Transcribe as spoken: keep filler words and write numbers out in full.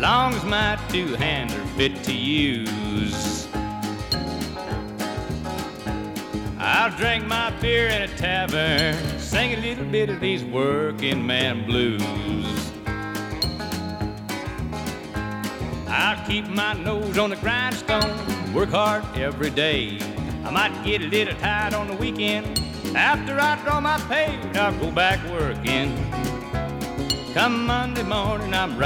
long as my two hands are fit to use. I'll drink my beer in a tavern, sing a little bit of these working man blues. I'll keep my nose on the grindstone, work hard every day. I might get a little tired on the weekend. After I draw my pay, I'll go back working. Come Monday morning, I'm